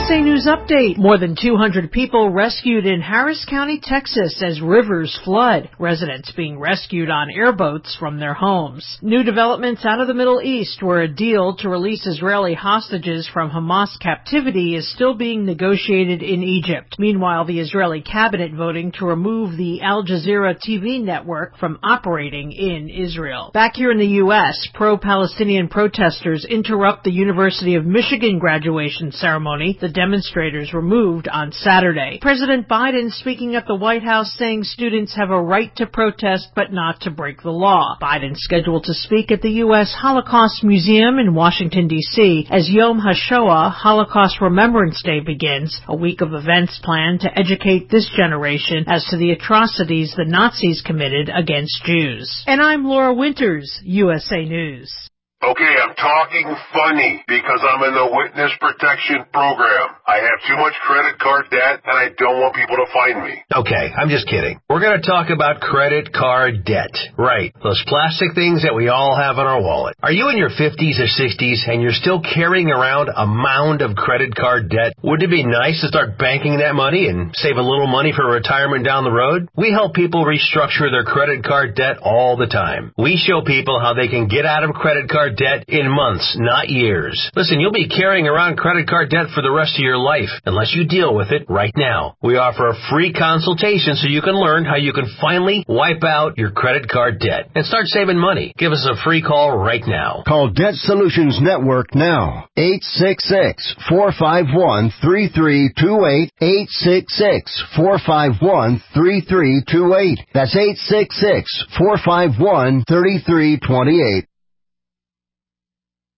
USA News Update. More than 200 people rescued in Harris County, Texas as rivers flood. Residents being rescued on airboats from their homes. New developments out of the Middle East, where a deal to release Israeli hostages from Hamas captivity is still being negotiated in Egypt. Meanwhile, the Israeli cabinet voting to remove the Al Jazeera TV network from operating in Israel. Back here in the U.S., pro-Palestinian protesters interrupt the University of Michigan graduation ceremony. The demonstrators were moved on Saturday. President Biden speaking at the White House saying students have a right to protest but not to break the law. Biden scheduled to speak at the U.S. Holocaust Museum in Washington, D.C. as Yom HaShoah, Holocaust Remembrance Day, begins, a week of events planned to educate this generation as to the atrocities the Nazis committed against Jews. And I'm Laura Winters, USA News. Okay, I'm talking funny because I'm in the witness protection program. I have too much credit card debt and I don't want people to find me. Okay, I'm just kidding. We're going to talk about credit card debt. Right, those plastic things that we all have in our wallet. Are you in your 50s or 60s and you're still carrying around a mound of credit card debt? Wouldn't it be nice to start banking that money and save a little money for retirement down the road? We help people restructure their credit card debt all the time. We show people how they can get out of credit card debt in months, not years. Listen, you'll be carrying around credit card debt for the rest of your life unless you deal with it right now. We offer a free consultation so you can learn how you can finally wipe out your credit card debt and start saving money. Give us a free call right now. Call Debt Solutions Network now. 866-451-3328. 866-451-3328. That's 866-451-3328.